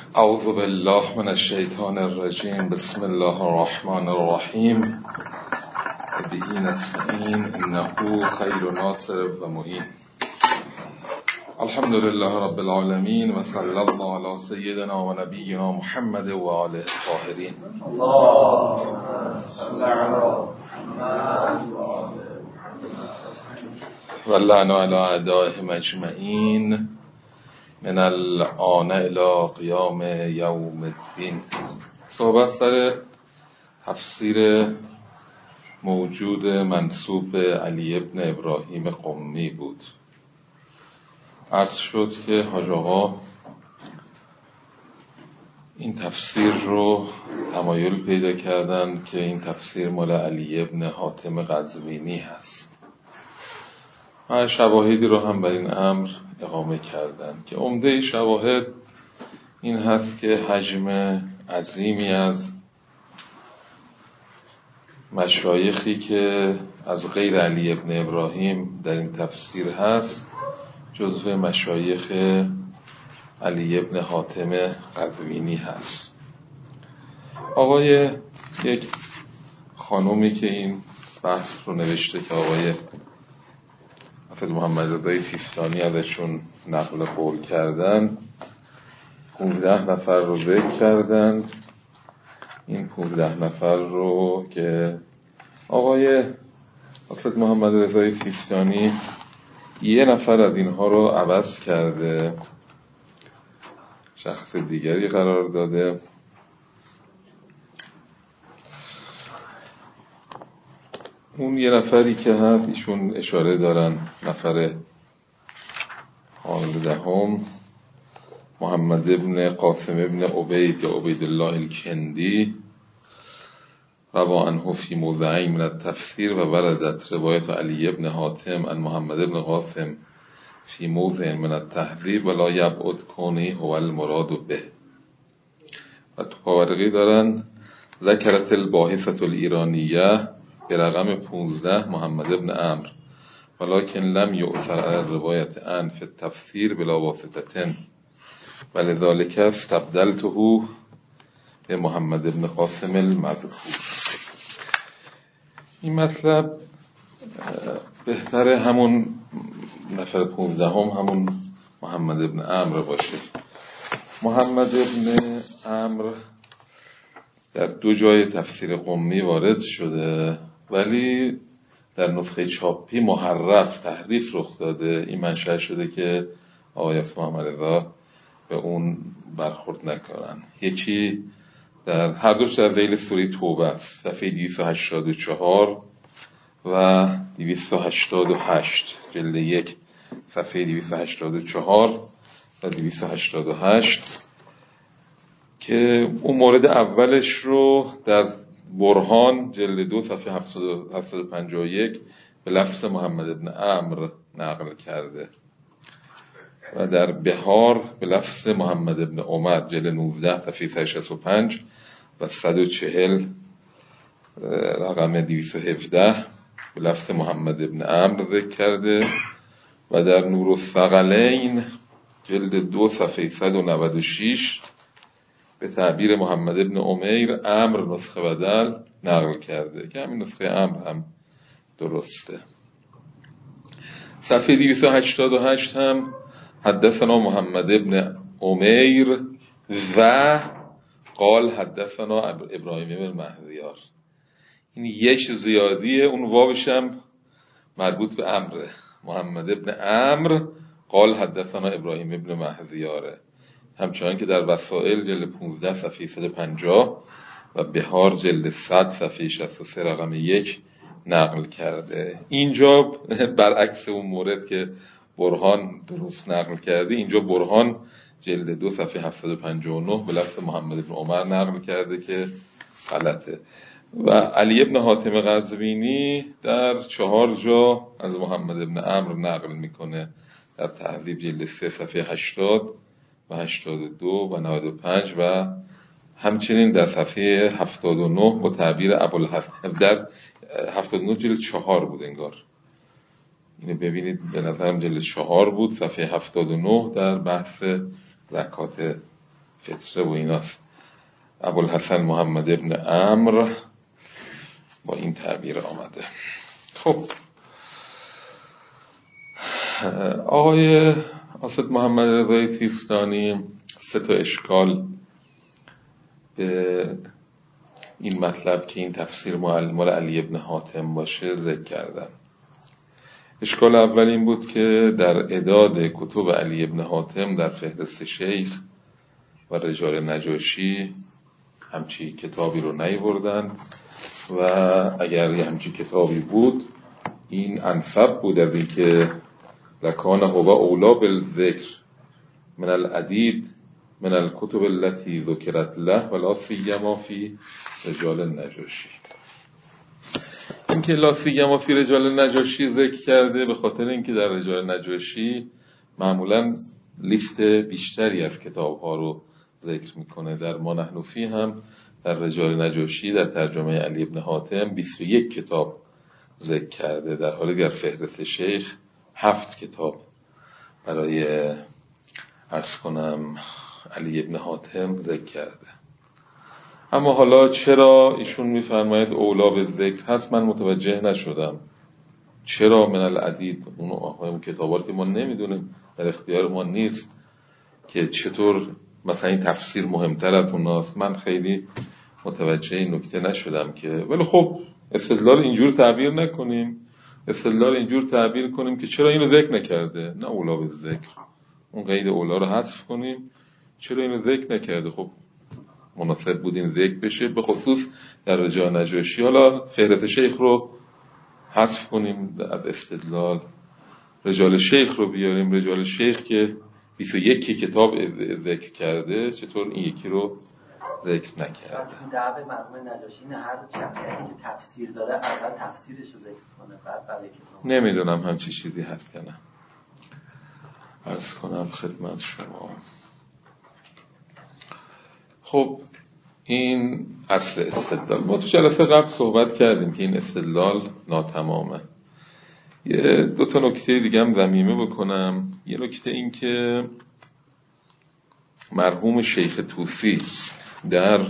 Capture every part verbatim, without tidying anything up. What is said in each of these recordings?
اعوذ بالله من الشیطان الرجیم. بسم الله الرحمن الرحیم. به نستعین انه خیر ناصر و معین. الحمد لله رب العالمین و صلی الله علی سیدنا و نبینا محمد و آله الطاهرین. اللهم صل علی محمد و اللعن علی اعدائهم اجمعین من الآن الی قیام یوم الدین. صحبت سر تفسیر موجود منسوب علی ابن ابراهیم قمی بود. عرض شد که حاج آقا این تفسیر رو تمایل پیدا کردن که این تفسیر مال علی ابن حاتم قزوینی هست و شواهدی رو هم بر این امر اقامه کردن که عمده شواهد این هست که حجم عظیمی از مشایخی که از غیر علی ابن ابراهیم در این تفسیر هست جزو مشایخ علی ابن حاتم قزوینی هست. آقای یک خانومی که این بحث رو نوشته که آقای حافظ محمد رضای سیستانی ازشون نقل قول کردن، پونزده نفر رو ذکر کردن. این پونزده نفر رو که آقای حافظ محمد رضای سیستانی یه نفر از اینها رو عوض کرده، شخص دیگری قرار داده. اون یه نفری که هست ایشون اشاره دارن نفر پانزدهم محمد ابن قاسم ابن عبید یا عبید الله الکندی روا عنه فی موضعین من التفسیر و وردت روایت علی ابن حاتم عن محمد ابن قاسم فی موضع من التهذیب و لا یبعد کونه هو المراد به. و تو پاورقی دارن ذکرت الباحثة الایرانیه به رقم پونزده محمد ابن عمرو ولکن لم یؤثر علی روایت عن فی التفسیر بلا واسطة ولذلك استبدلته به محمد ابن قاسم المذکور. این مطلب بهتر همون نفر پونزده هم همون محمد ابن عمرو باشه. محمد ابن عمرو در دو جای تفسیر قمی وارد شده ولی در نسخه چاپی محرف تحریف رخ داده. این منشأ شده که آقای محمد رضا به اون برخورد نکنن. یکی در هر دوش در ذیل سوره توبه است، صفحه دویست و هشتاد و چهار و دویست و هشتاد و هشت، جلد یک صفحه دویست و هشتاد و چهار و دویست و هشتاد و هشت، که اون مورد اولش رو در برهان جلد دو صفحه هفتصد و پنجاه و یک به لفظ محمد ابن عمرو نقل کرده و در بهار به لفظ محمد ابن عمر جلد نوزده صفحه صد و شصت و پنج و صد و چهل رقم دویست و هفده به لفظ محمد ابن عمرو ذکر کرده و در نور الثقلین جلد دو صفحه صد و نود و شش به تعبیر محمد ابن عمیر عمرو نسخه بدل نقل کرده که همین نسخه عمرو هم درسته. صفحه دویست و هشتاد و هشت هم حدثنا محمد ابن عمیر و قال حدثنا ابراهیم ابن مهدیار. این یک زیادیه، اون واوش هم مربوط به عمره. محمد ابن عمرو قال حدثنا ابراهیم ابن مهدیاره، همچنان که در وسائل جلد پانزده صفحه صد و پنجاه و بهار جلد صد صفحه شصت و سه رقم یک نقل کرده. اینجا برعکس اون مورد که برهان درست نقل کرده، اینجا برهان جلد دو صفحه هفتصد و پنجاه و نه به لفظ محمد بن عمر نقل کرده که غلطه. و علی ابن حاتم قزوینی در چهار جا از محمد ابن عمرو نقل میکنه، در تهذیب جلد سه صفحه هشتاد و هشتاد و دو و نود و پنج و همچنین در صفحه هفتاد و نه با تعبیر ابوالحسن. در هفتاد و نه جلد چهار بود انگار، اینو ببینید به نظرم جلد چهار بود، صفحه هفتاد و نه در بحث زکات فطره و ایناست. ابوالحسن محمد ابن عمرو با این تعبیر آمده. خب آقای اسد محمد رضایی سیستانی سه تا اشکال به این مطلب که این تفسیر مال علی ابن حاتم باشه ذکر کردن. اشکال اول این بود که در اعداد کتب علی ابن حاتم در فهرست شیخ و رجال نجاشی همچی کتابی رو نیاوردن و اگر یه همچی کتابی بود این انسب بود از این که لکان هو اولا بالذکر من العدید من الکتب التي ذکرت له ولا سیما فی رجال نجاشی. این که لا سیما فی رجال نجاشی ذکر کرده به خاطر اینکه در رجال نجاشی معمولا لیست بیشتری از کتاب ها رو ذکر میکنه. در ما نحن فی هم در رجال نجاشی در ترجمه علی ابن حاتم بیست و یک کتاب ذکر کرده، در حالی در فهرست شیخ هفت کتاب برای عرض کنم علی ابن حاتم ذکر کرده. اما حالا چرا ایشون میفرماید اولا به ذکر هست من متوجه نشدم. چرا من العدید؟ اون کتابات که ما نمیدونیم، در اختیار ما نیست که چطور مثلا این تفسیر مهمتر از اوناست. من خیلی متوجه این نکته نشدم که، ولی خب استدلال اینجور تعبیر نکنیم، استدلال اینجور تعبیر کنیم که چرا اینو ذکر نکرده، نه اولا به ذکر، اون قید اولا رو حذف کنیم، چرا اینو ذکر نکرده. خب مناسب بود این ذکر بشه، به خصوص در رجال نجاشی. حالا فهرست شیخ رو حذف کنیم از استدلال، رجال شیخ رو بیاریم. رجال شیخ که بیست و یک کتاب ذکر کرده، چطور این یکی رو ذکر نکرده؟ دعوه مرحوم نجاشی نه هر شخصیتی که تفسیر داره اول تفسیرش رو ذکر کنه بعد بعد کتاب. نمیدونم همچی چیزی هست که نه. عرض کنم خدمت شما. خب این اصل استدلال. ما تو جلسه قبل صحبت کردیم که این استدلال ناتمامه. یه دو تا نکته دیگه هم ضمیمه بکنم. یه نکته این که مرحوم شیخ طوسی در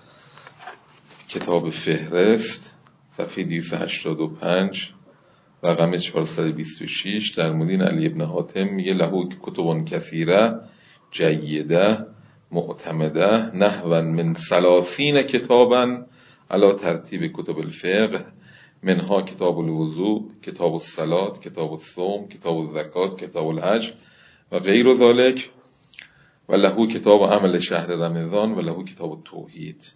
کتاب فهرست صفحه دویست و هشتاد و پنج رقم چهارصد و بیست و شش در مورد علی ابن حاتم میگه لهو کتبان کثیره جیده معتمده نحو من ثلاثین کتابا علی ترتیب کتب الفقه منها کتاب الوضوء، کتاب الصلاة، کتاب الصوم، کتاب الزکات، کتاب الحج و غیر ذلك و لهو کتاب عمل شهر رمضان و لهو کتاب التوحید،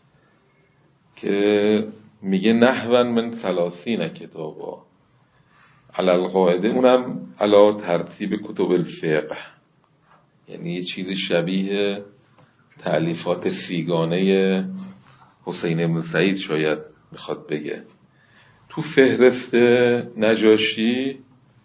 که میگه نحو من ثلاثین کتابا علی القاعده، اونم علی ترتیب کتب الفقه، یعنی یه چیز شبیه تألیفات سیگانه حسین بن سعید شاید میخواد بگه. تو فهرست نجاشی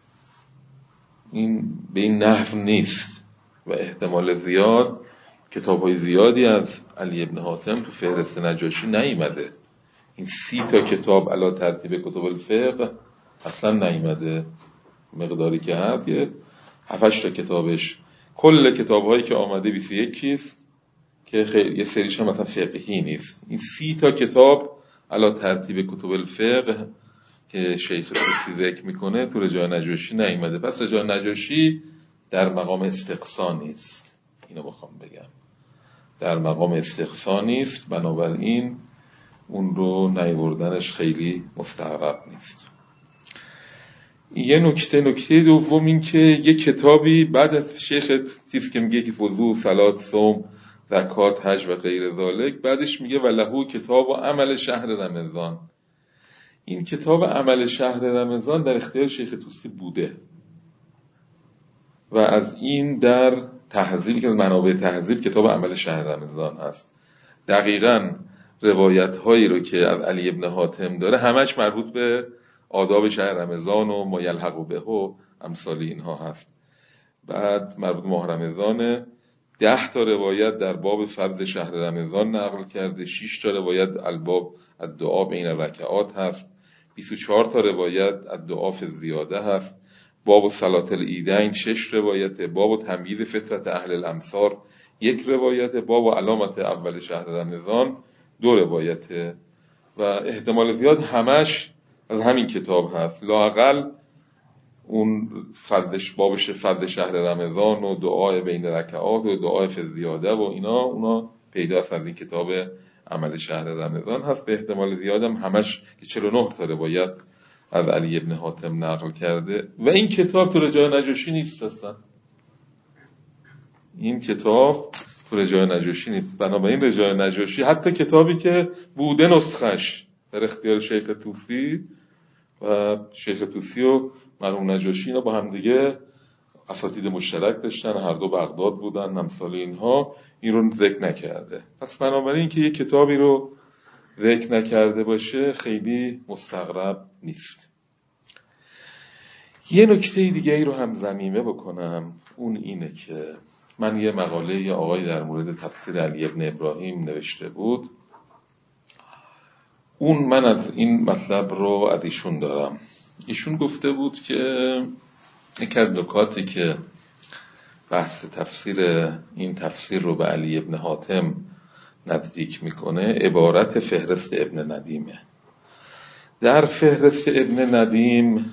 این به این نحو نیست و احتمال زیاد کتاب‌های زیادی از علی ابن حاتم تو فهرست نجاشی نیامده. این سی تا کتاب علی ترتیب کتب الفقه اصلا نیامده. مقداری که هست یه هفت تا کتابش، کل کتاب‌هایی که آمده بیست و یک است که خیلی یه سریش هم مثلا فقهی نیست. این سی تا کتاب علی ترتیب کتب الفقه که شیخ طوسی ذکر میکنه تو رجال نجاشی نیامده. پس رجال نجاشی در مقام استقصا نیست، اینو بخوام بگم در مقام استقصا نیست، بنابراین اون رو نیاوردنش خیلی مستحب نیست. یه نکته نکته دوم این که یه کتابی بعد از شیخ چیز که میگه که وضو، صلات، صوم، زکات، حج و غیر ذالک، بعدش میگه ولهو کتاب و عمل شهر رمضان. این کتاب عمل شهر رمضان در اختیار شیخ طوسی بوده و از این در تهذیب که منابع تهذیب کتاب عمل شهر رمضان هست. دقیقاً روایت هایی رو که از علی ابن حاتم داره همش مربوط به آداب شهر رمضان و ما یلحق به و امثال اینها هست. بعد مربوط ماه رمضان ده تا روایت در باب فضل شهر رمضان نقل کرده، شش تا روایت الباب الدعا بین رکعات هست، بیست و چهار تا روایت الدعا فی زیاده هست، باب صلات العیدین شش روایت، باب تمییز فطرت اهل الامصار یک روایت، باب و علامت اول شهر رمضان دو روایته و احتمال زیاد همش از همین کتاب هست. لااقل اون فردش بابش فرد شهر رمضان و دعای بین رکعات و دعای فی زیاده و اینا اونا پیداست از این کتاب عمل شهر رمضان هست. به احتمال زیادم همش که چهل و نه تا روایت از علی ابن حاتم نقل کرده و این کتاب تو رجای نجاشی نیست اصلا. این کتاب تو رجای نجاشی نیست. بنابراین رجای نجاشی حتی کتابی که بوده نسخش در اختیار شیخ طوسی و شیخ طوسی و مرحوم نجاشی اینا با هم دیگه اساتید مشترک داشتن، هر دو بغداد بودن، امثال اینها، این رو ذکر نکرده. پس بنابراین که یک کتابی رو ذکر نکرده باشه خیلی مستغرب نیست. یه نکته دیگه ای رو هم ضمیمه بکنم، اون اینه که من یه مقاله یه آقای در مورد تفسیر علی ابن ابراهیم نوشته بود. اون من از این مطلب رو از ایشون دارم. ایشون گفته بود که یک از نکاتی که بحث تفسیر این تفسیر رو به علی ابن حاتم نزدیک میکنه عبارت فهرست ابن ندیمه. در فهرست ابن ندیم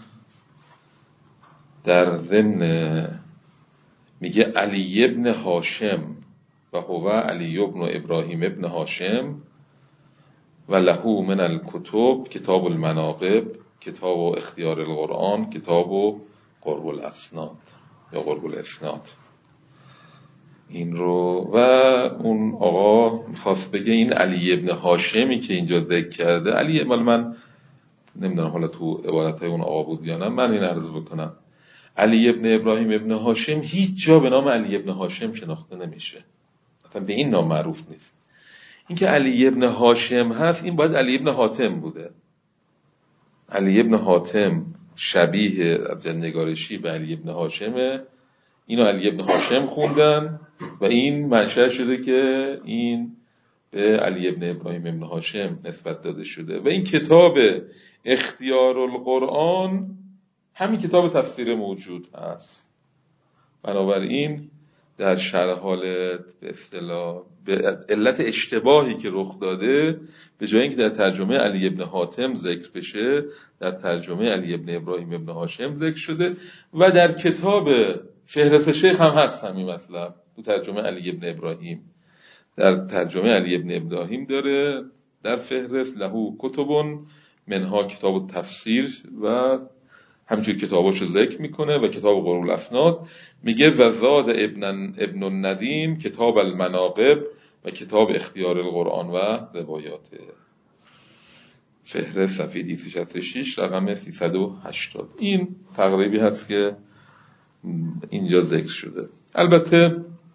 در ضمن میگه علی ابن هاشم و هو علی ابن ابراهیم ابن هاشم و لهو من الکتب کتاب المناقب کتاب و اختیار القرآن کتاب و قرب الاسناد یا قرب الاسناد. این رو و اون آقا میخواست بگه این علی ابن هاشمی که اینجا ذکر کرده، علی مال من نمیدونم حالا تو عبارتهای اون آقا بود یا نه، من این عرض بکنم علی ابن ابراهیم ابن هاشم هیچ جا به نام علی ابن هاشم شناخته نمیشه، اصلا به این نام معروف نیست. این که علی ابن هاشم هست این باید علی ابن حاتم بوده. علی ابن حاتم شبیه از نگارشی به علی ابن هاشمه، اینو علی ابن هاشم خوندن و این منشأ شده که این به علی ابن ابراهیم ابن هاشم نسبت داده شده. و این کتاب اختیار القرآن همین کتاب تفسیر موجود هست. بنابراین در شرح حال به اصطلاح به علت اشتباهی که رخ داده، به جای اینکه در ترجمه علی ابن حاتم ذکر بشه در ترجمه علی ابن ابراهیم ابن هاشم ذکر شده و در کتاب فهرست شیخ هم هست همین مطلب. تو ترجمه علی ابن ابراهیم در ترجمه علی ابن ابراهیم داره در فهرست لهو کتبون منها کتاب تفسیر و همچون کتاباشو ذکر میکنه و کتاب قرب الاسناد میگه و زاد ابن ابن الندیم کتاب المناقب و کتاب اختیار القرآن و روایات. فهرست صفحه دویست و شصت و شش رقم سیصد و هشتاد. این تقریبی هست که اینجا ذکر شده. البته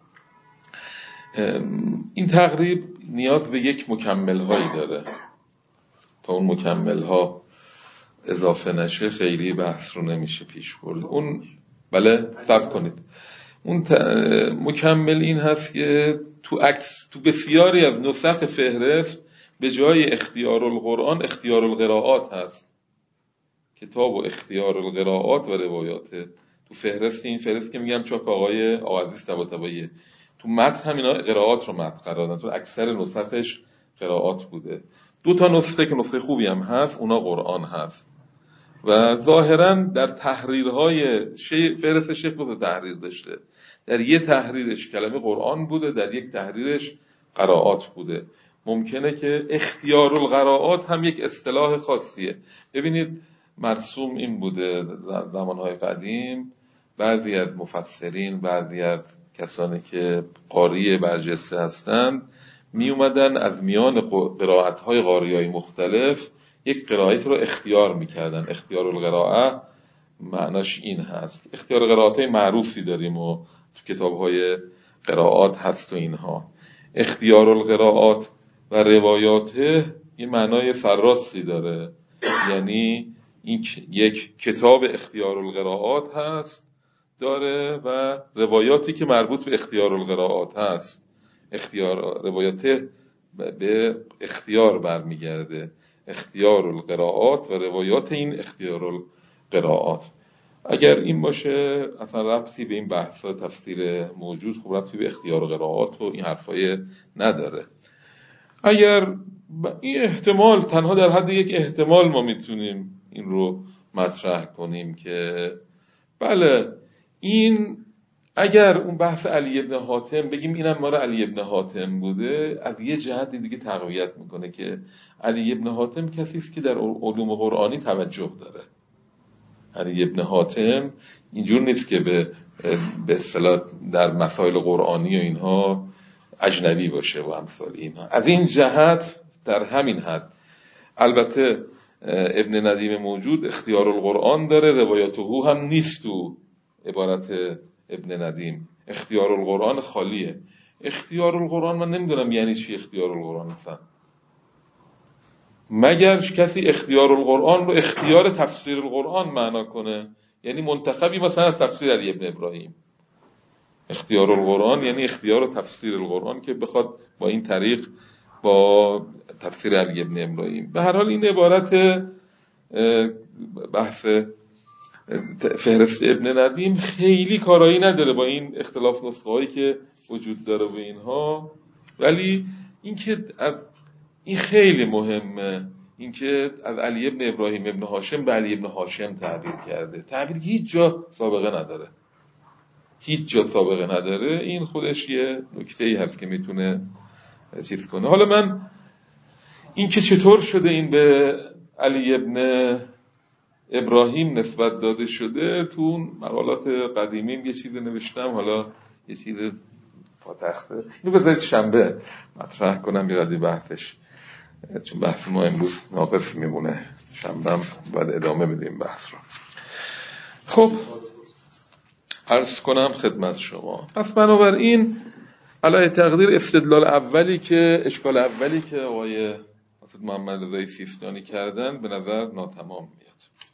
این تقریب نیاز به یک مکمل هایی داره، تا اون مکمل ها اضافه نشه خیلی بحث رو نمیشه پیش برد. اون بله صبر کنید. اون مکمل این هست که تو عکس تو بسیاری از نسخ فهرست به جای اختیار القرآن اختیار القراءات هست. کتاب و اختیار القراءات و روایات تو فهرست. این فهرست که میگم چاپ آقای آقازیز طباطبایی، تو متن همینا قراءات رو متن قرار دادن، تو اکثر نسخش قراءات بوده. دو تا نسخه که نسخه خوبی هم هست اونا قرآن هست و ظاهراً در تحریرهای شی... فهرست شیخ دو تحریر داشته. در یه تحریرش کلمه قرآن بوده، در یک تحریرش قراءات بوده. ممکنه که اختیار القراءات هم یک اصطلاح خاصیه. ببینید مرسوم این بوده زمانهای قدیم، بعضی از مفسرین بعضی از کسانی که قاری برجسته هستند می اومدن از میان قرائت‌های قاریای مختلف یک قرائت رو اختیار میکردن. اختیار القراءه معناش این هست. اختیار قرائت‌های معروفی داریم و تو کتاب‌های قرائات هست و اینها. اختیار القراءات و روایات یه معنای فراستی داره، یعنی این یک کتاب اختیار القراءات هست داره و روایاتی که مربوط به اختیار القراءات هست. اختیار روایات به اختیار برمیگرده، اختیار القراءات و روایات این اختیار القراءات. اگر این باشه اصلا ربطی به این بحث تفسیر موجود، خب ربطی به اختیار و قرائات و این حرفای نداره. اگر این احتمال، تنها در حد یک احتمال ما میتونیم این رو مطرح کنیم که بله این اگر اون بحث علی ابن حاتم بگیم اینم مال علی ابن حاتم بوده، از یه جهت دیگه تقویت میکنه که علی ابن حاتم کسی است که در علوم قرآنی توجه داره. علی ابن حاتم اینجور نیست که به به اصطلاح در مسائل قرآنی و اینها اجنبی باشه و امثال اینها. از این جهت در همین حد البته ابن ندیم موجود اختیار القرآن داره، روایات او هم نیست تو عبارت ابن ندیم. اختیار القرآن خالیه. اختیار القرآن من نمیدونم یعنی چی اختیار القرآن مثلا، مگر کسی اختیار القرآن رو اختیار تفسیر القرآن معنا کنه، یعنی منتخبی مثلا از تفسیر علی ابن ابراهیم. اختیار القرآن یعنی اختیار تفسیر القرآن که بخواد با این طریق با تفسیر علی ابن ابراهیم. به هر حال این عبارت بحث فهرست ابن ندیم خیلی کارایی نداره با این اختلاف نسخه هایی که وجود داره و اینها، ولی این که این خیلی مهمه، این که از علی ابن ابراهیم ابن هاشم به علی ابن هاشم تعبیر کرده. تعبیر هیچ جا سابقه نداره، هیچ جا سابقه نداره. این خودش یه نکته‌ای هست که میتونه چیز کنه. حالا من این که چطور شده این به علی ابن ابراهیم نسبت داده شده، تو اون مقالات قدیمیم یه چیزی نوشتم، حالا یه چیز پاتخته اینو بذارید شنبه مطرح کنم بیادی بحثش، چون بحث ما امروز ناقص میمونه، شنبه هم باید ادامه بدیم بحث رو. خب عرض کنم خدمت شما، پس بنابراین علی تقدیر استدلال اولی که اشکال اولی که آقای حافظ محمد رضایی سیستانی کردن به نظر ناتمام میاد.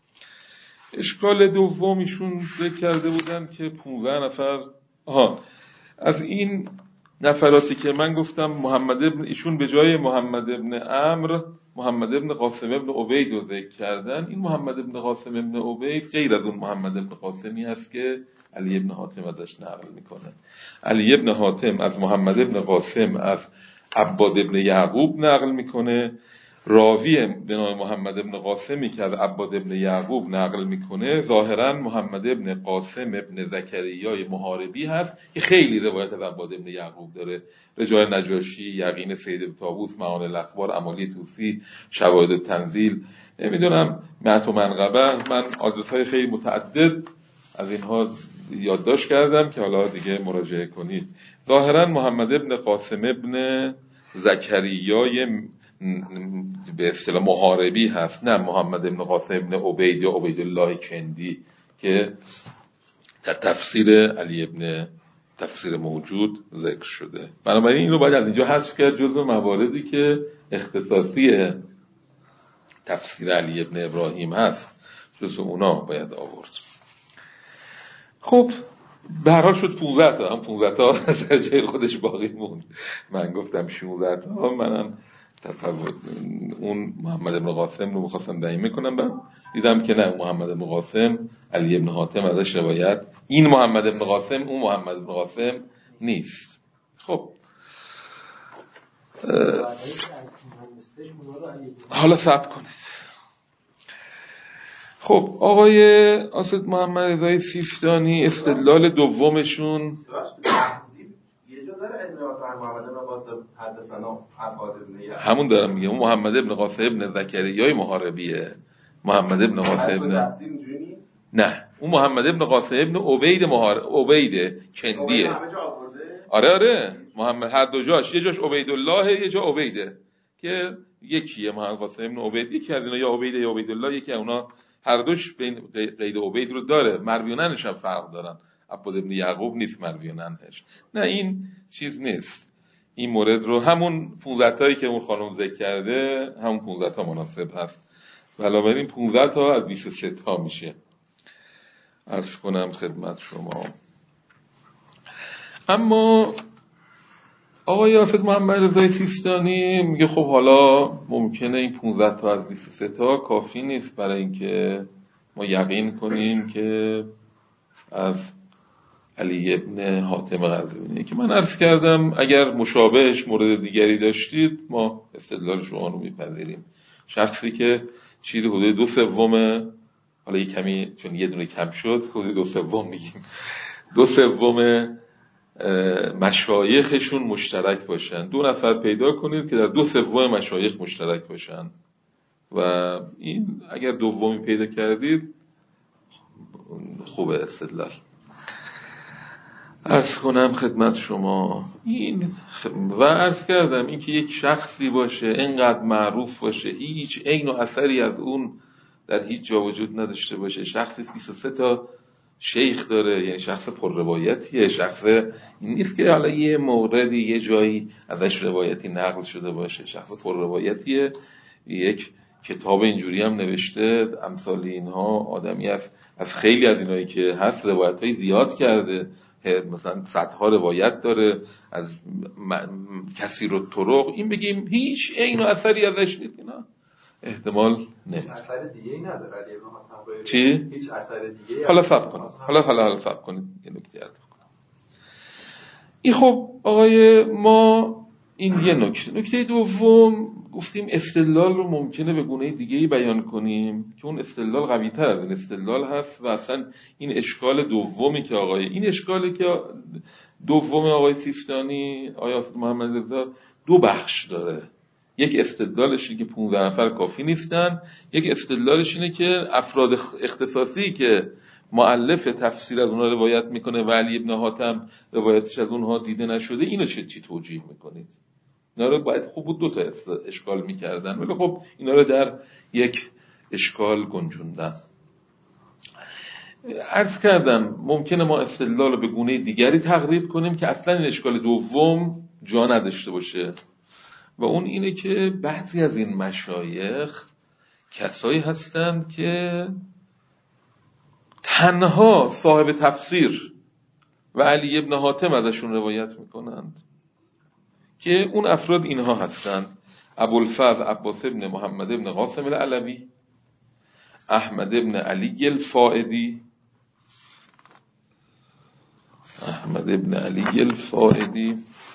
اشکال دومیشون ذکر کرده بودن که پانزده نفر آها از این نفراتی که من گفتم محمد ابن ایشون به جای محمد ابن عمرو محمد ابن قاسم ابن عبید رو ذکر کردن. این محمد ابن قاسم ابن عبید غیر از اون محمد ابن قاسمی هست که علی ابن حاتم ازش نقل میکنه. علی ابن حاتم از محمد ابن قاسم از عباد ابن یعقوب نقل میکنه. راوی به نام محمد ابن قاسمی که از عباد ابن یعقوب نقل میکنه ظاهرا محمد ابن قاسم ابن زکریای محاربی هست که خیلی روایت از عباد ابن یعقوب داره. رجای نجاشی، یقین سید طاووس، معانی الاخبار، امالی طوسی، شواهد التنزیل، نمیدونم معت و منقبه، من آدرس‌های خیلی متعدد از اینها یادداشت کردم که حالا دیگه مراجعه کنید. ظاهرا محمد ابن قاسم ابن زکریای به اصطلاح محاربی هست، نه محمد ابن قاسم ابن عبید یا عبیدالله کندی که در تفسیر علی ابن تفسیر موجود ذکر شده. بنابراین این رو باید از اینجا حذف کرد، جزو مواردی که اختصاصی تفسیر علی ابن ابراهیم هست جزو اونا باید آورد. خب به هر حال شد پانزده تا، هم پانزده تا از جای خودش باقی موند. من گفتم شانزده تا، منم تصور اون محمد ابن قاسم رو می‌خواستم دعیمه کنم، بعد دیدم که نه، محمد ابن قاسم علی ابن حاتم ازش روایت، این محمد ابن قاسم اون محمد ابن قاسم نیست. خب حالا صبر کنید. خب آقای اسد محمد رضایی سیستانی استدلال دومشون یه جا داره ابن محمد ابن قاسم حدثنا عباد ابن یعقوب، همون دارم میگم، اون محمد ابن قاسم ابن زکریای محاربیه. محمد ابن قاسم ابن نه، اون محمد ابن قاسم ابن عبید محارب عبید کندیه. آره آره محمد هر دو جاش، یه جاش عبیدالله یه جا عبیده که یکیه. محمد قاسم ابن عبید یکی از اینا، یا عبیده یا عبیدالله، یکی اونا هر دوش بین قید عبید رو داره. مرویانش هم فرق دارن، عباد ابن یعقوب نیست مرویانش. نه این چیز نیست، این مورد رو همون پانزده تایی که اون خانم ذکر کرده همون پانزده تا مناسب هست. بنابراین پانزده تا از بیست و سه تا میشه. عرض کنم خدمت شما. اما آقای حافظ محمد رضایی سیستانی میگه خب حالا ممکنه این پانزده تا از بیست و سه تا کافی نیست برای اینکه ما یقین کنیم که از علی ابن حاتم غزوینی که من عرض کردم اگر مشابهش مورد دیگری داشتید ما استدلال شما رو میپذیریم. شخصی که چیزی حدود دو سوم، حالا یک کمی چون یه دونه کم شد حدود دو سوم میگیم، دو سوم مشایخشون مشترک باشن. دو نفر پیدا کنید که در دو سوم مشایخ مشترک باشن و این اگر دومی پیدا کردید خوبه استدلال. عرض کنم خدمت شما این و عرض کردم این که یک شخصی باشه اینقدر معروف باشه هیچ عین و اثری از اون در هیچ جا وجود نداشته باشه، شخصی بیست و سه تا شیخ داره، یعنی شخص پر روایتیه، شخص این نیست که حالا یه موردی یه جایی ازش روایتی نقل شده باشه، شخص پر روایتیه، یک کتاب اینجوری هم نوشته، امثال اینها آدمی است از خیلی از اینایی که هست روایت‌های زیاد کرده، مثلا صدها روایت داره از کثیر الطرق، این بگیم هیچ عین و اثری ازش نیست، اینا احتمال نه. هیچ اثر دیگه ای نداره علی ابن حاتم. چی؟ هیچ اثر دیگه ای. حالا صبر کنید. حالا حالا حالا صبر کنید. یه نکته عرض کنم. این خب آقای ما این یه نکته. نکته دوم گفتیم استدلال رو ممکنه به گونه دیگه‌ای بیان کنیم که اون استدلال قوی‌تر از این استدلال هست و اصلا این اشکال دومی که آقای این اشکالی که دوم آقای سیستانی آقای محمد رضا دو بخش داره. یک استدلالش اینه که پانزده نفر کافی نیستن، یک استدلالش اینه که افراد اختصاصی که مؤلف تفسیر از اونها روایت میکنه و علی ابن حاتم روایتش از اونها دیده نشده، اینو چه چی توجیه میکنید؟ اینا رو باید خوب بود دو تا اشکال میکردن ولی خب اینا رو در یک اشکال گنجوندن. عرض کردم ممکنه ما استدلال رو به گونه دیگری تقریب کنیم که اصلا این اشکال دوم جا نداشته باشه و اون اینه که بعضی از این مشایخ کسایی هستند که تنها صاحب تفسیر و علی ابن حاتم ازشون روایت میکنند که اون افراد اینها هستند: ابوالفضل عباس ابن محمد ابن قاسم العلوی، احمد ابن علی الفائدی احمد ابن علی الفائدی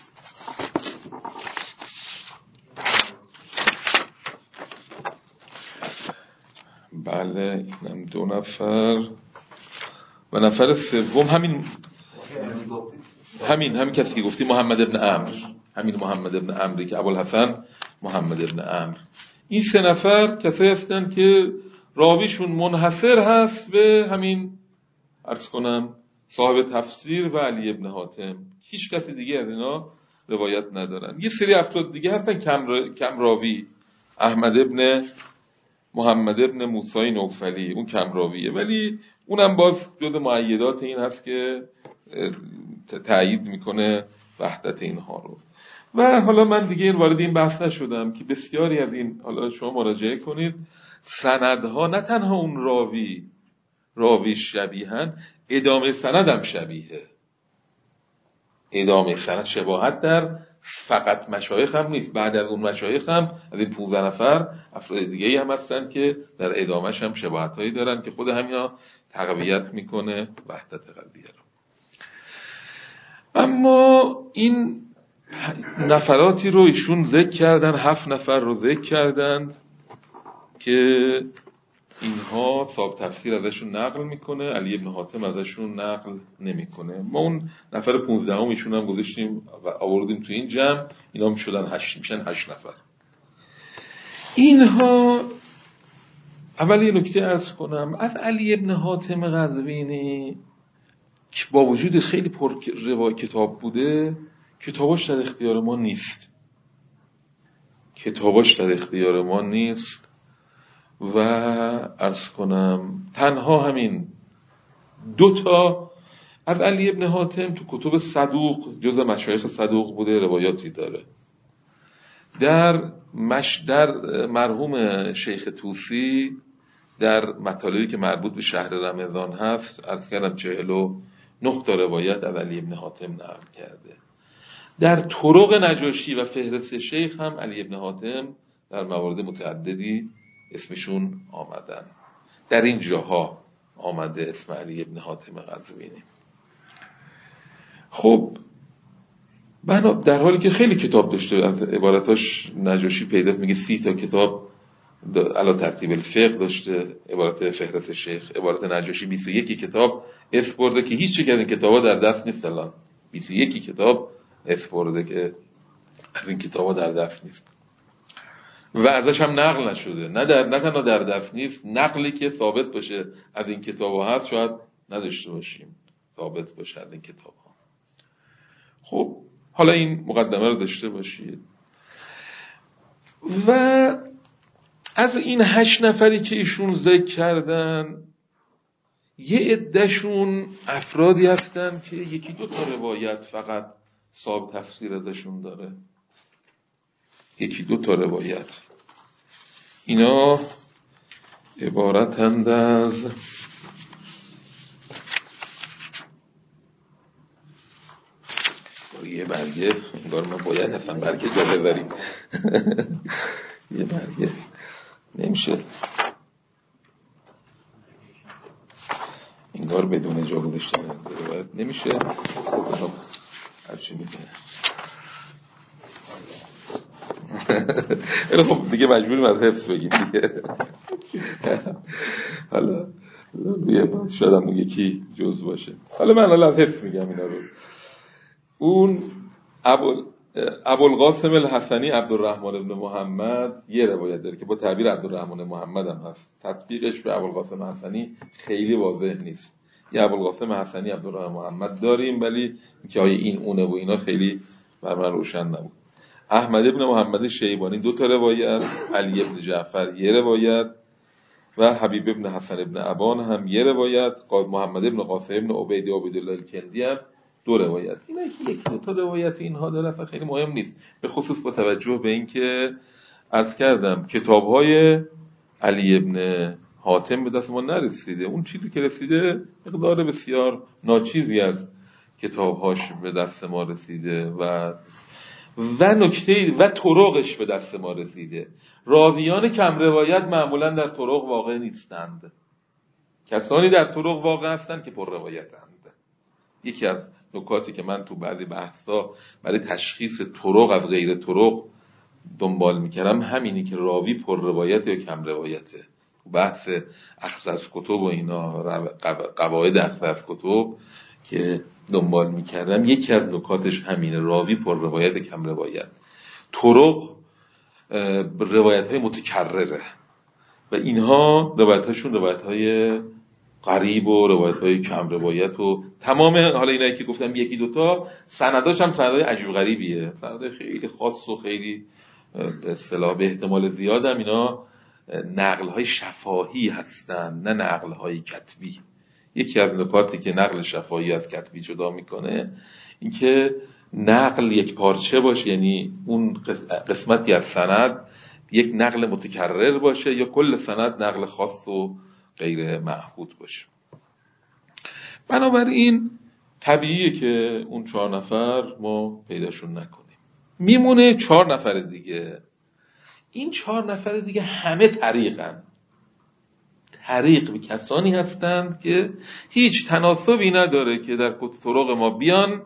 بله اینم دو نفر و نفر سوم همین همین همین کسی که گفتی محمد ابن عمرو، همین محمد ابن عمرو که ابوالحسن محمد ابن عمرو. این سه نفر کسایی هستن که راویشون منحصر هست به همین عرض کنم صاحب تفسیر و علی ابن حاتم، هیچ کسی دیگه از اینا روایت ندارن. یه سری افراد دیگه هستن کم, را... کم راوی، احمد ابن محمد ابن موسی نوفلی اون کم راویه ولی اونم باز جز مؤیدات این هست که تأیید میکنه وحدت اینها رو. و حالا من دیگه وارد این بحث نشدم که بسیاری از این، حالا شما مراجعه کنید، سندها نه تنها اون راوی راوی شبیهن، ادامه سند هم شبیه. ادامه سند شباهت در فقط مشایخ هم نیست، بعد از اون مشایخ هم از این پانزده نفر افراد دیگه هم هستن که در ادامهش هم شباهت هایی دارن که خود همینا تقویت میکنه وحدت قضیه رو. اما این نفراتی رو ایشون ذکر کردن، هفت نفر رو ذکر کردن که اینها صاحب تفسیر ازشون نقل میکنه، علی ابن حاتم ازشون نقل نمیکنه. ما اون نفر پانزدهم ایشون هم گذاشتیم و آوردیم تو این جمع، اینا هم شدن هشت، میشن هشت نفر. اینها اول یه نکته عرض کنم از علی ابن حاتم قزوینی که با وجود خیلی پر روایت کتاب بوده، کتاباش در اختیار ما نیست کتاباش در اختیار ما نیست و عرض کنم تنها همین دو تا از علی ابن حاتم تو کتب صدوق جز مشایخ صدوق بوده روایاتی داره. در مش در مرحوم شیخ طوسی در مطالبی که مربوط به شهر رمضان هست عرض کردم چهل و نه تا روایت از علی ابن حاتم نقل کرده. در طرق نجاشی و فهرست شیخ هم علی ابن حاتم در موارد متعددی اسمشون آمدن. در این جاها آمده اسم علی ابن حاتم قزوینی. خب بنا در حالی که خیلی کتاب داشته، از عبارتاش نجاشی پیدا میگه سی تا کتاب علا ترتیب الفقه داشته، عبارت فهرست شیخ، عبارت نجاشی بیست و یک کتاب اسم برده که هیچ یک از این کتابا در دست نیست الان. بیست و یک کتاب اسم برده که از این کتابا در دست نیست و ازش هم نقل نشده. نه در نه تنها در دست نیست، نقلی که ثابت باشه از این کتابا هست شاید نداشته باشیم ثابت باشه از این کتابا. خب حالا این مقدمه رو داشته باشید. و از این هشت نفری که ایشون ذکر کردن، یه عدهشون افرادی هستن که یکی دو تا روایت فقط صاحب تفسیر ازشون داره، یکی دو تا روایت. اینا عبارتند از یه برگه، انگار ما باید اصلا برگه جا بذاریم یه برگه نمیشه، انگار بدون جا گذاشتن روایت نمیشه. خب هرچی میتونه خب دیگه مجبوریم از حفظ بگیم دیگه. حالا روی باید شاید هم یکی جز باشه. حالا من حالا از حفظ میگم اینا رو. اون ابوالقاسم الحسنی عبدالرحمن ابن محمد یه روایت داره که با تعبیر عبدالرحمن محمد هم هست، تطبیقش به ابوالقاسم حسنی خیلی واضح نیست. یه ابوالقاسم حسنی عبدالرحمن محمد داریم ولی که آیا این اونه و اینا خیلی بر من روشن نبود. احمد ابن محمد شیبانی دو تا روایت، علی ابن جعفر یه روایت و حبیب ابن حسن ابن ابان هم یه روایت، محمد ابن قاسم ابن عبید عبیدالله الکندی هم دو روایت. اینا که یک دو تا روایت اینها داره اصلا خیلی مهم نیست، به خصوص با توجه به این که عرض کردم کتاب‌های علی ابن حاتم به دست ما نرسیده. اون چیزی که رسیده مقدار بسیار ناچیزی از کتاب‌هاش به دست ما رسیده و و نکته و طرقش به دست ما رسیده. راویان کم روایت معمولا در طرق واقع نیستند، کسانی در طرق واقع هستند که پر روایتند. یکی از نکاتی که من تو بعضی بحثا برای تشخیص طرق از غیر طرق دنبال میکردم همینی که راوی پر روایت یا کم روایته. تو بحث اخذ از کتب و اینا، قواعد اخذ از کتب که دنبال میکردم، یکی از نکاتش همینه، راوی پر روایت کم روایت. طرق روایت های متکرره و اینها روایت هاشون روایت های غریب و روایت های کم روایت و تمام. حالا اینایی که گفتم یکی دوتا سنداش هم سندای عجیب غریبیه، سندای خیلی خاص و خیلی به اصطلاح به احتمال زیاد هم اینا نقل های شفاهی هستن نه نقل های کتبی. یکی از نکاتی که نقل شفاهی از کتبی جدا میکنه این که نقل یک پارچه باشه، یعنی اون قسمتی از سند یک نقل متکرر باشه یا کل سند نقل خاص و غیر معهود باشه. بنابراین طبیعیه که اون چهار نفر ما پیداشون نکنیم. میمونه چهار نفر دیگه. این چهار نفر دیگه همه طریقن. طریق به کسانی هستند که هیچ تناسبی نداره که در طرق ما بیان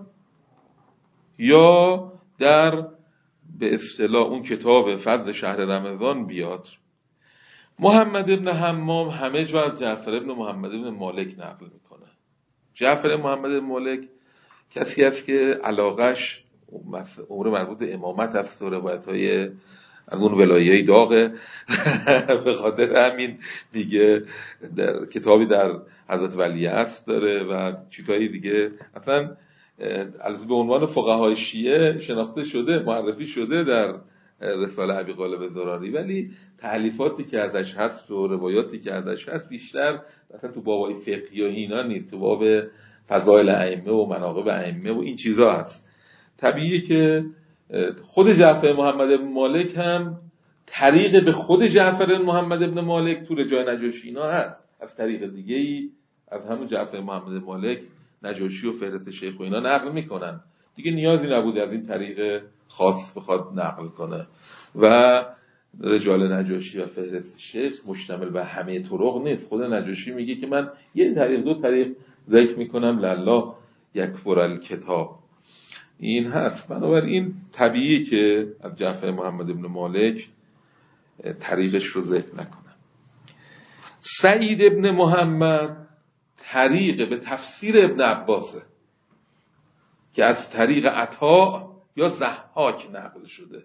یا در به اصطلاح اون کتاب فضل شهر رمضان بیاد. محمد ابن حمام همه جا از جعفر ابن محمد ابن مالک نقل میکنه. جعفر محمد ابن مالک کسی است که علاقش امور مربوط به امامت است و روایت‌های از اون ولایه‌ای داغه. به خاطر همین میگه در کتابی در حضرت ولیعصر داره و چیزهای دیگه. اصلا البته به عنوان فقهای شیعه شناخته شده، معرفی شده در رساله ابی غالب زراری، ولی تألیفاتی که ازش هست و روایاتی که ازش هست بیشتر مثلا تو بابای فقهی و اینا نیست، تو باب فضائل ائمه و مناقب ائمه و این چیزا هست. طبیعیه که خود جعفر محمد ابن مالک هم طریق به خود جعفر محمد ابن مالک تو رجای نجاشی اینا هست، از طریق دیگه‌ای از همون جعفر محمد ابن مالک نجاشی و فهرست شیخ و اینا نقل میکنن دیگه، نیازی نبود از این طریق خاص بخواد نقل کنه. و رجال نجاشی و فهرست شیخ مشتمل بر همه طرق نیست. خود نجاشی میگه که من یه طریق دو طریق ذکر میکنم لله یکفر الکتاب. این هست. بنابراین طبیعی که از جعفر محمد ابن مالک طریقش رو ذکر نکنم. سعید ابن محمد طریق به تفسیر ابن عباسه که از طریق عطا یا ضحاک نقل شده.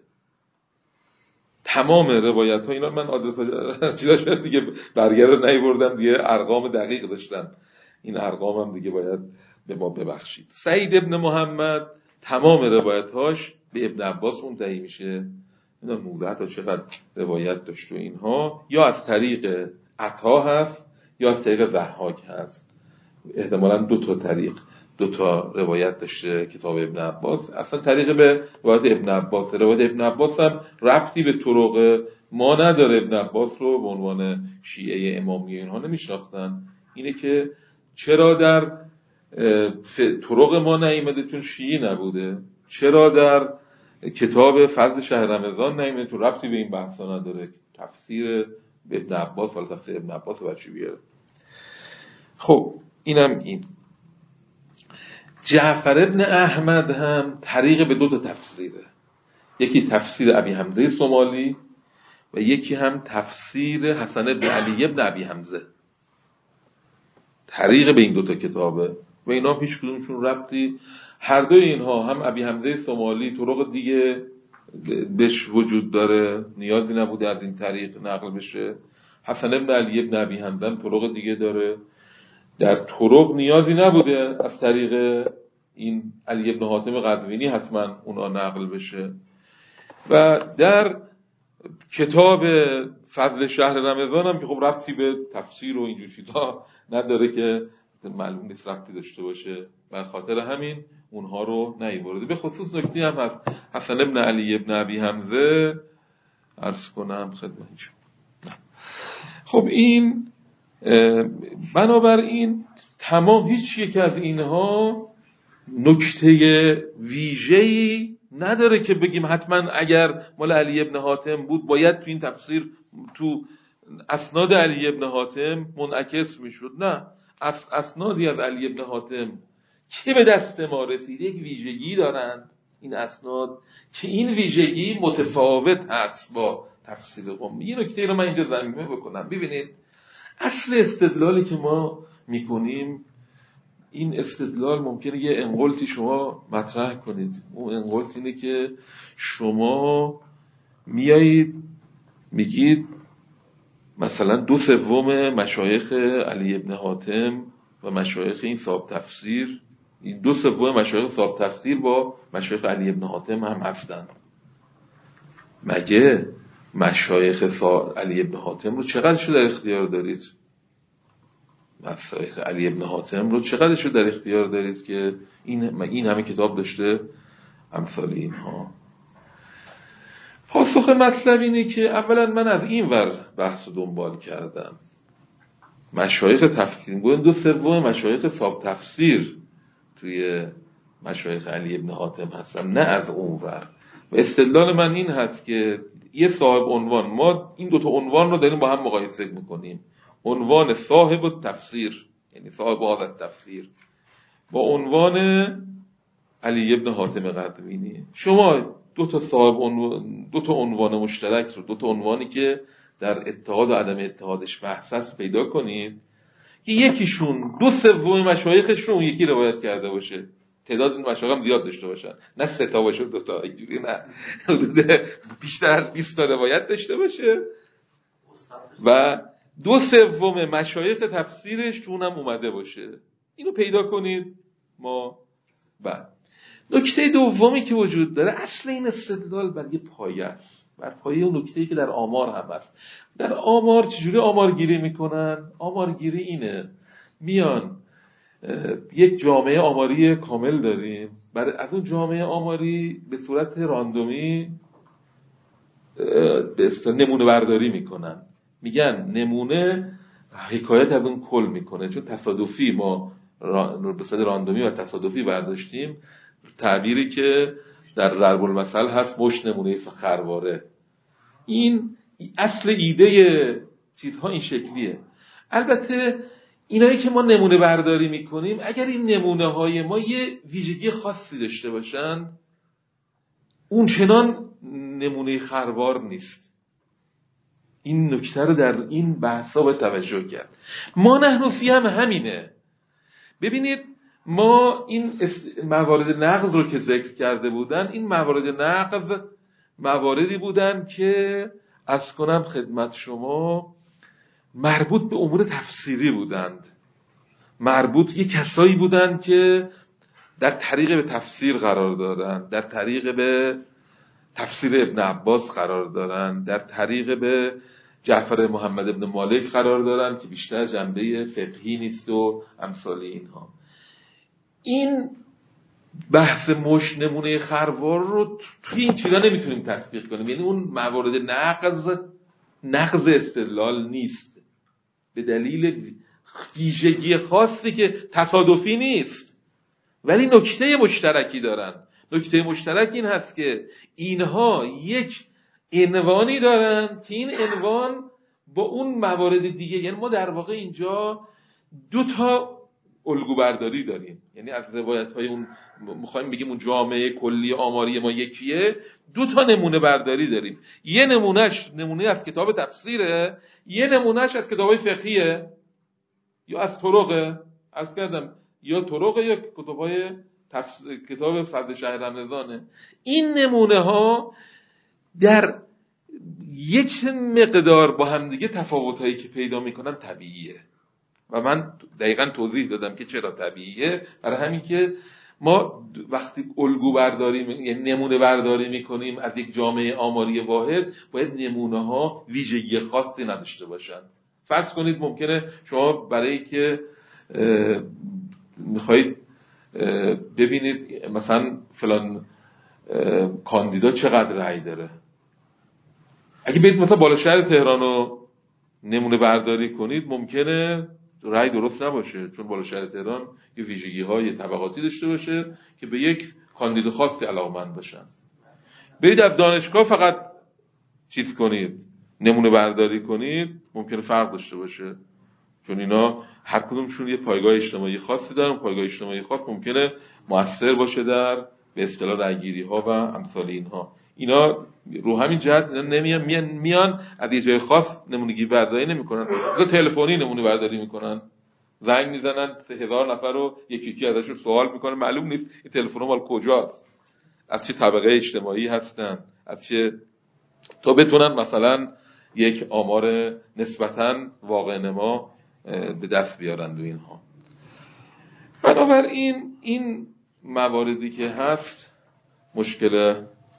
تمام روایت ها اینا من آدرس چیزا شاید دیگه برگرد نیوردم دیگه، ارقام دقیق داشتم، این ارقام هم دیگه باید به ما ببخشید. سعید ابن محمد تمام روایتاش به ابن عباس منتهی میشه. اینا نوزده تا چقدر روایت داشت و اینها یا از طریق عطا هست یا از طریق ضحاک هست. احتمالاً دو تا طریق دو تا روایت داشته کتاب ابن عباس. اصلا طریق به روایت ابن عباس، روایت ابن عباس هم ربطی به طرق ما نداره. ابن عباس رو به عنوان شیعه امامیه اینها نمیشناختن. اینه که چرا در طرق ما نیامده چون شیعی نبوده، چرا در کتاب فضل شهر رمضان نیامده چون ربطی به این بحثا نداره. تفسیر ابن عباس ولی تفسیر ابن عباس رو بچه بیاره. خب اینم این. جعفر ابن احمد هم طریق به دو تا تفسیره، یکی تفسیر ابی حمزه سومالی و یکی هم تفسیر حسن ابن علی ابن ابی حمزه. طریق به این دو تا کتابه و اینا هیچ کدومشون ربطی، هر دوی اینها هم ابی حمزه سومالی طرق دیگه بهش وجود داره، نیازی نبوده از این طریق نقل بشه. حسن ابن علی ابن ابی حمزه هم طرق دیگه داره، در طرق نیازی نبوده از طریق این علی ابن حاتم قزوینی حتما اونا نقل بشه. و در کتاب فضل شهر رمضان هم که خب ربطی به تفسیر و اینجور چیزا نداره که معلوم نیست ربطی داشته باشه، و خاطر همین اونها رو نیاورده. به خصوص نکته هم هست حسن ابن علی ابن ابی حمزه عرض کنم خدمتتون. خب این بنابراین تمام هیچ یک از اینها نکته ویژه‌ای نداره که بگیم حتما اگر مال علی ابن حاتم بود باید تو این تفسیر تو اسناد علی ابن حاتم منعکس میشد. نه، اسنادی از علی ابن حاتم که به دست ما رسید یک ویژگی دارند این اسناد که این ویژگی متفاوت هست با تفسیر قمی. یه نکته رو من اینجا ضمیمه بکنم. ببینید اصل استدلالی که ما میکنیم، این استدلال ممکنه یه انقلتی شما مطرح کنید. اون انقلت اینه که شما میایید میگید مثلا دو سوم مشایخ علی ابن حاتم و مشایخ این صاحب تفسیر، این دو سوم مشایخ صاحب تفسیر با مشایخ علی ابن حاتم هم هستن. مگه مشایخ علی ابن حاتم رو چقدرشو در اختیار دارید؟ مشایخ علی ابن حاتم رو چقدرشو در اختیار دارید که این این همه کتاب داشته امثال اینها؟ پاسخ مطلب اینه که اولا من از این ور بحث رو دنبال کردم. مشایخ تفسیر گوین دو سوم مشایخ صاحب تفسیر توی مشایخ علی ابن حاتم هستن، نه از اون ور. و استدلال من این هست که یه صاحب عنوان، ما این دوتا عنوان رو داریم با هم مقایسه میکنیم، عنوان صاحب التفسیر یعنی صاحب هذا تفسیر با عنوان علی ابن حاتم قزوینی. شما دو تا صاحب عنوان، دو تا عنوان مشترک رو، دو تا عنوانی که در اتحاد و عدم اتحادش بحث است پیدا کنید که یکیشون دو سوم مشایخشون یکی روایت کرده باشه، تعداد این مشایخ هم زیاد داشته باشن، نه سه تا باشه دو تا، اینجوری نه، حدود بیشتر از بیست تا روایت داشته باشه و دو سوم مشایخ تفسیرش چون هم اومده باشه. اینو پیدا کنید. ما بعد نکته دومی که وجود داره، اصل این استدلال بر یه پایه است، بر پایه اون نکته‌ای که در آمار هم هست. در آمار چجوری آمارگیری میکنن؟ آمارگیری اینه، میان یک جامعه آماری کامل داریم، برای از اون جامعه آماری به صورت راندومی به اصطلاح نمونه برداری میکنن، میگن نمونه حکایت از اون کل میکنه. چون تصادفی ما به صورت راندومی و تصادفی برداشتیم، تعبیری که در ضرب المثل هست مشت نمونه خرواره، این اصل ایده چیزها این شکلیه. البته اینایی که ما نمونه برداری میکنیم اگر این نمونه های ما یه ویژگی خاصی داشته باشن اون چنان نمونه خروار نیست. این نکته رو در این بحثا باید توجه کرد. ما نحن فی هم همینه. ببینید ما این موارد نقض رو که ذکر کرده بودن، این موارد نقض مواردی بودن که عرض کنم خدمت شما مربوط به امور تفسیری بودند، مربوط یه کسایی بودند که در طریق به تفسیر قرار دارن، در طریق به تفسیر ابن عباس قرار دارن، در طریق به جعفر محمد ابن مالک قرار دارن که بیشتر جنبه فقهی نیست و امثال اینها. این بحث مش نمونه خروار رو توی این چیزا نمیتونیم تطبیق کنیم. یعنی اون موارد نقض نقض استدلال نیست به دلیل ویژگی خاصی که تصادفی نیست، ولی نکته مشترکی دارن. نکته مشترک این هست که اینها یک عنوانی دارن که این عنوان با اون موارد دیگه، یعنی ما در واقع اینجا دو تا الگو برداری داریم. یعنی از روایت های اون میخوایم بگیم اون جامعه کلی آماری ما یکیه، دو تا نمونه برداری داریم. یه نمونهش نمونه از کتاب تفسیره، یه نمونهش از کتابای فقهیه یا از طرقه. عرض کردم یا طرقه یا کتابای تفسیر، کتاب فضل شهر رمضانه. این نمونه ها در یک مقدار با همدیگه تفاوتایی که پیدا میکنن طبیعیه و من دقیقاً توضیح دادم که چرا طبیعیه. برای همین که ما وقتی الگو برداری یعنی نمونه برداری میکنیم از یک جامعه آماری واحد، باید نمونه ها ویژگی خاصی نداشته باشن. فرض کنید ممکنه شما برای که میخواید ببینید مثلا فلان کاندیدا چقدر رأی داره، اگه برید مثلا بالا شهر تهران رو نمونه برداری کنید ممکنه رأی درست نباشه، چون بالا شهر تهران یه ویژگی های طبقاتی داشته باشه که به یک کاندید خاصی علاقمند باشن. برید از دانشگاه فقط چیز کنید نمونه برداری کنید ممکنه فرق داشته باشه، چون اینا هر کدومشون یه پایگاه اجتماعی خاصی دارن. پایگاه اجتماعی خاص ممکنه مؤثر باشه در به اصطلاح رأیگیری ها و امثال اینها. اینا رو همین جهت نمیان میان میان از یه جای خاص نمونه‌گیری برداری نمی‌کنن، مثلا تلفنی نمونه برداری می‌کنن، زنگ میزنن سه هزار نفر رو یکی یکی ازشون سوال می‌کنن، معلوم نیست این تلفن مال کجاست، از چه طبقه اجتماعی هستن، از چه، تا بتونن مثلا یک آمار نسبتاً واقع نما به دست بیارن. و اینها بنابراین این مواردی که هست مشکل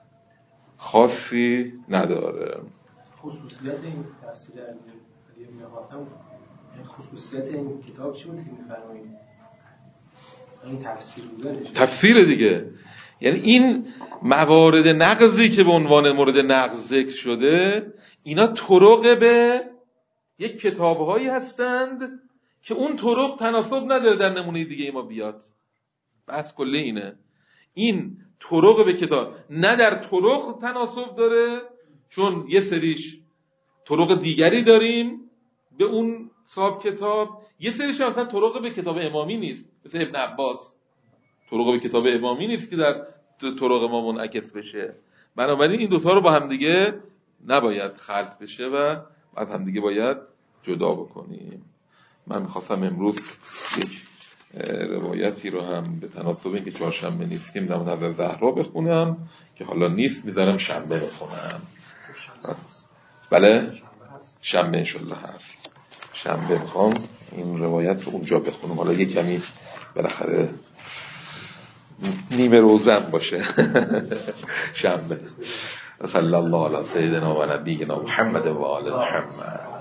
خاصی نداره. خصوصیت این تفسیر علی ابن حاتم، خصوصیت این کتاب چی بود که می‌فرمایید؟ این تفسیر بودنش تفسیر دیگه، یعنی این موارد نقضی که به عنوان مورد نقض ذکر شده اینا طرق به یک کتاب‌هایی هستند که اون طرق تناسب نداره در نمونه دیگه ما بیاد. بس کلی اینه، این طرق به کتاب نه در طرق تناسب داره، چون یه سریش طرق دیگری داریم به اون صاحب کتاب، یه سریش مثلا طرق به کتاب امامی نیست، مثل ابن عباس طرق به کتاب امامی نیست که در طرق ما منعکس بشه. بنابراین این دوتا رو با هم دیگه نباید خلط بشه و از هم دیگه باید جدا بکنیم. من میخواستم امروز یک روایتی رو هم به تناسب اینکه چهارشنبه نیستیم در مورد زهرا بخونم که حالا نیست، میذارم شنبه بخونم. بله شنبه انشالله هست، شنبه میخوام این روایت رو اونجا بخونم. حالا یه کمی بالاخره نیمه روزن باشه. شنبه. صلی الله علی سیدنا و نبینا محمد و آل محمد.